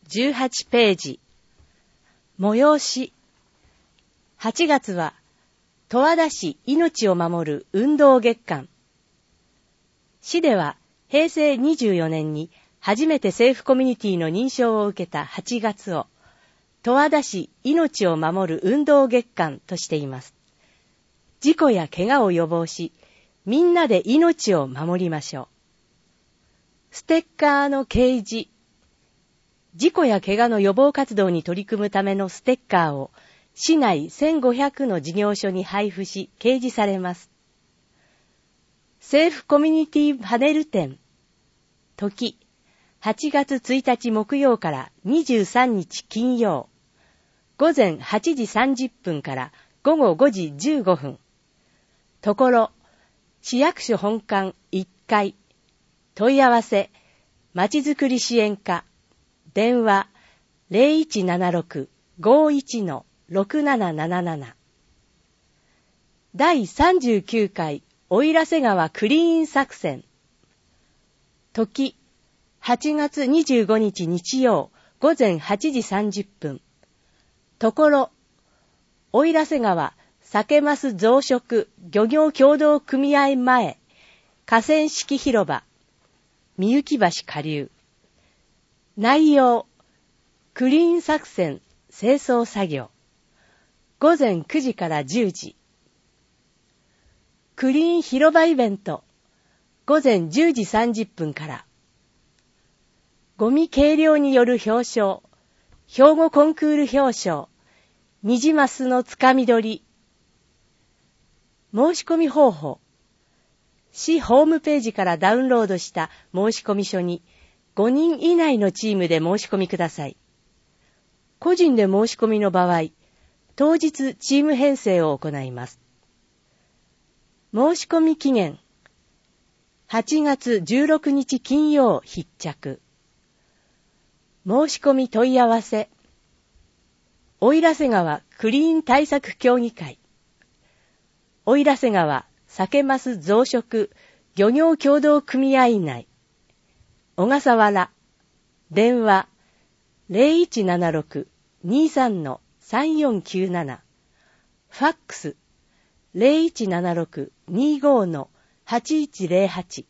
18ページ。催し。8月は、十和田市命を守る運動月間。市では、平成24年に初めて政府コミュニティの認証を受けた8月を、十和田市命を守る運動月間としています。事故や怪我を予防し、みんなで命を守りましょう。ステッカーの掲示。事故や怪我の予防活動に取り組むためのステッカーを市内1500の事業所に配布し掲示されます。政府コミュニティパネル展。時、8月1日木曜から23日金曜。午前8時30分から午後5時15分。ところ、市役所本館1階。問い合わせ、まちづくり支援課。電話 0176-51-6777 第39回奥入瀬川クリーン作戦。時、8月25日日曜午前8時30分。ところ、奥入瀬川酒粕増殖漁業協同組合前河川敷広場みゆき橋下流。内容、クリーン作戦清掃作業。午前9時から10時。クリーン広場イベント。午前10時30分から。ゴミ計量による表彰。兵庫コンクール表彰。ニジマスのつかみ取り。申し込み方法。市ホームページからダウンロードした申し込み書に5人以内のチームで申し込みください。個人で申し込みの場合、当日チーム編成を行います。申し込み期限、8月16日金曜必着。申し込み問い合わせ、奥入瀬川クリーン対策協議会、奥入瀬川酒粕増殖漁業協同組合内、小笠原、電話 0176-23-3497、ファックス 0176-25-8108。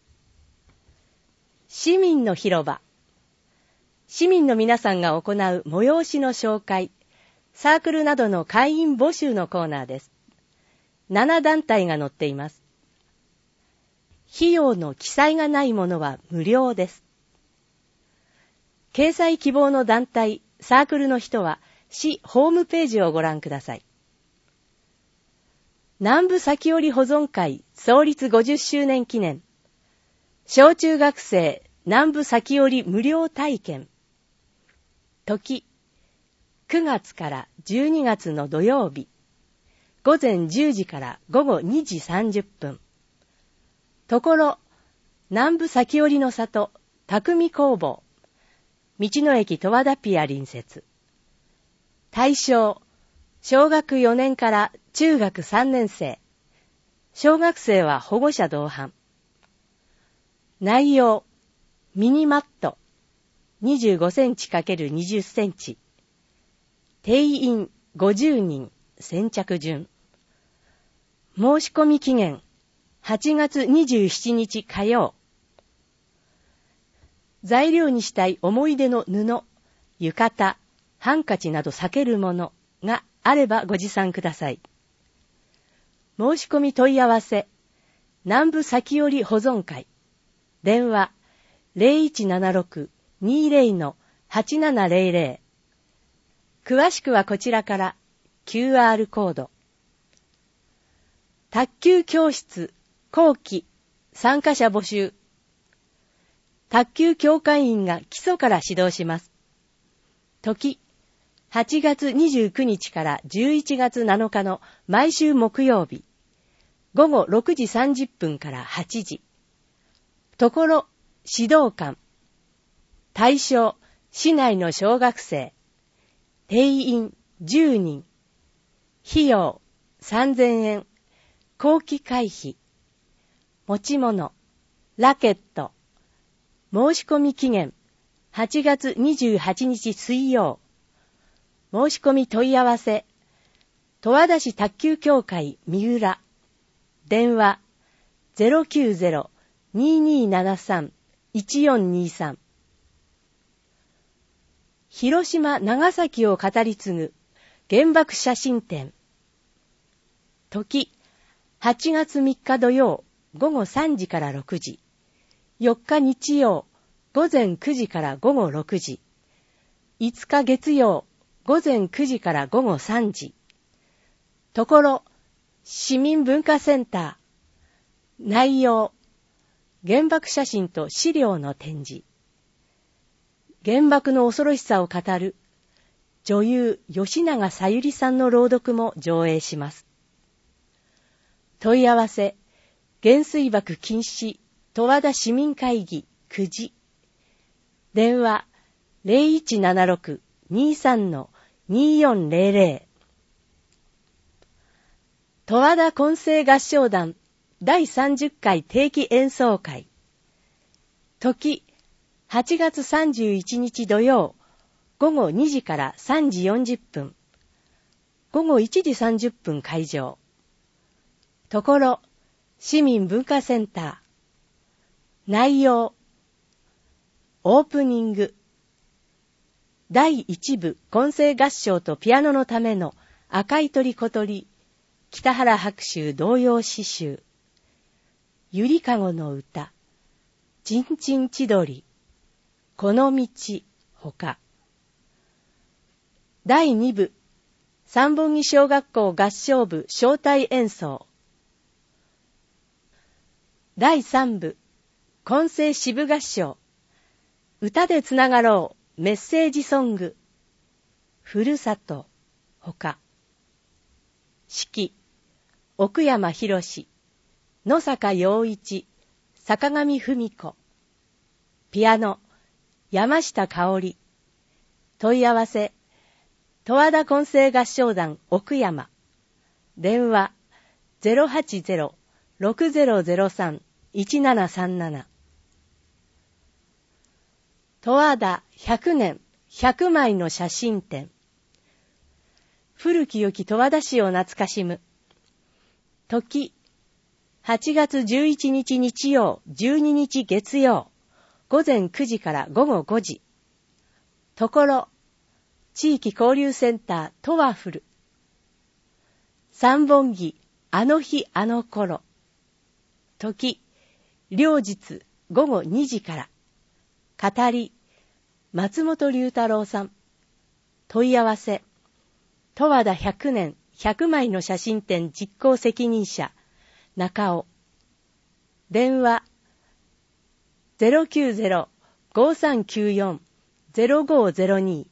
市民の広場。市民の皆さんが行う催しの紹介、サークルなどの会員募集のコーナーです。7団体が載っています。費用の記載がないものは無料です。掲載希望の団体、サークルの人は市ホームページをご覧ください。南部裂織保存会創立50周年記念。小中学生南部裂織無料体験。時、9月から12月の土曜日。午前10時から午後2時30分。ところ、南部裂織の里、匠工房。道の駅十和田ピア隣接。対象、小学4年から中学3年生。小学生は保護者同伴。内容、ミニマット、25センチ×20センチ。定員50人、先着順。申し込み期限、8月27日火曜。材料にしたい思い出の布、浴衣、ハンカチなど避けるものがあればご持参ください。申し込み問い合わせ、南部裂織保存会。電話、0176-20-8700。詳しくはこちらから QR コード。卓球教室後期参加者募集。卓球協会員が基礎から指導します。時、8月29日から11月7日の毎週木曜日。午後6時30分から8時。ところ、指導官。対象、市内の小学生。定員10人。費用3000円。後期会費。持ち物、ラケット。申し込み期限 8月28日水曜。申し込み問い合わせ。十和田市卓球協会三浦。電話090-2273-1423。広島、長崎を語り継ぐ原爆写真展。時、8月3日土曜午後3時から6時。4日日曜午前9時から午後6時。5日月曜午前9時から午後3時。ところ、市民文化センター。内容、原爆写真と資料の展示。原爆の恐ろしさを語る女優吉永小百合さんの朗読も上映します。問い合わせ、原水爆禁止十和田市民会議9時。電話0176-23-2400。十和田混声合唱団第30回定期演奏会。時、8月31日土曜、午後2時から3時40分。午後1時30分会場。ところ、市民文化センター。内容、オープニング。第1部混声合唱とピアノのための赤い鳥小鳥、北原白秋童謡詩集。ゆりかごの歌、ちんちん千鳥、この道、ほか。第2部、三本木小学校合唱部招待演奏。第3部、混声支部合唱。歌でつながろう、メッセージソング。ふるさと、ほか。指揮、奥山博史、野坂陽一、坂上文子。ピアノ、山下香織。問い合わせ、十和田混声合唱団奥山。電話080-6003-1737。十和田100年100枚の写真展。古き良き十和田市を懐かしむ。時、8月11日日曜、12日月曜、午前9時から午後5時。ところ、地域交流センタートワフル。三本木、あの日あの頃。時、両日午後2時から。語り、松本龍太郎さん。問い合わせ、十和田100年100枚の写真展実行責任者、中尾。電話、090-5394-0502。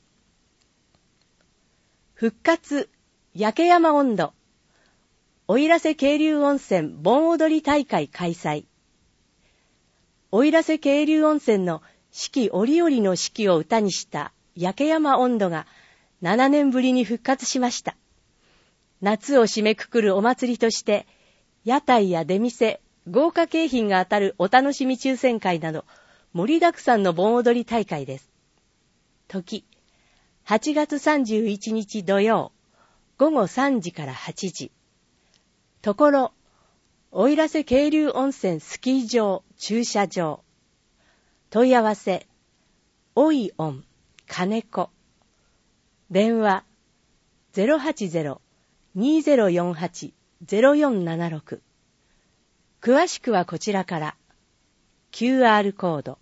復活、焼山温度。奥入瀬渓流温泉盆踊り大会開催。奥入瀬渓流温泉の四季折々の四季を歌にした焼山温度が7年ぶりに復活しました。夏を締めくくるお祭りとして、屋台や出店、豪華景品が当たるお楽しみ抽選会など、盛りだくさんの盆踊り大会です。時、8月31日土曜、午後3時から8時。ところ、奥入瀬渓流温泉スキー場駐車場。問い合わせ、おいおん、金子。電話、080-2048-0476。詳しくはこちらから。QR コード。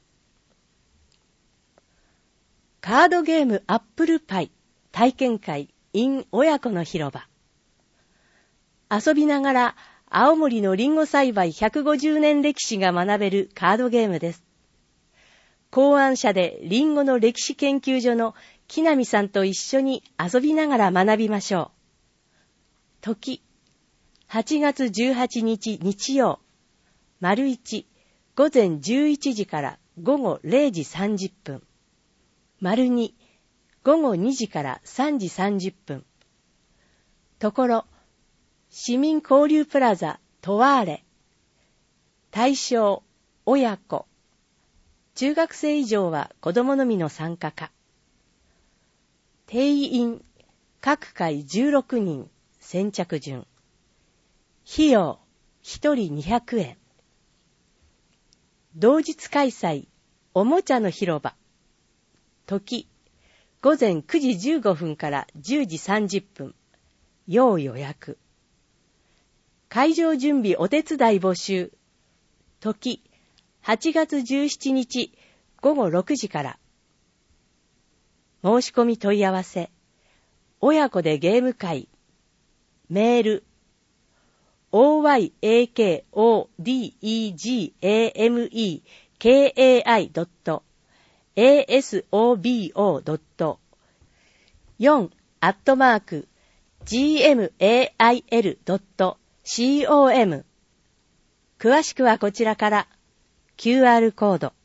カードゲームアップルパイ体験会 in 親子の広場。遊びながら青森のリンゴ栽培150年歴史が学べるカードゲームです。考案者でリンゴの歴史研究所の木南さんと一緒に遊びながら学びましょう。時、8月18日日曜、丸1、午前11時から午後0時30分。丸2、午後2時から3時30分。ところ、市民交流プラザトワーレ。対象、親子。 中学生以上は子供のみの参加か。定員、各回16人、先着順。費用、1人200円。同日開催、おもちゃの広場。時、午前9時15分から10時30分。要予約。会場準備お手伝い募集。時、8月17日午後6時から。申し込み問い合わせ。親子でゲーム会。メール。oyakodekei.asobo.4@gmail.com。詳しくはこちらから。QR コード。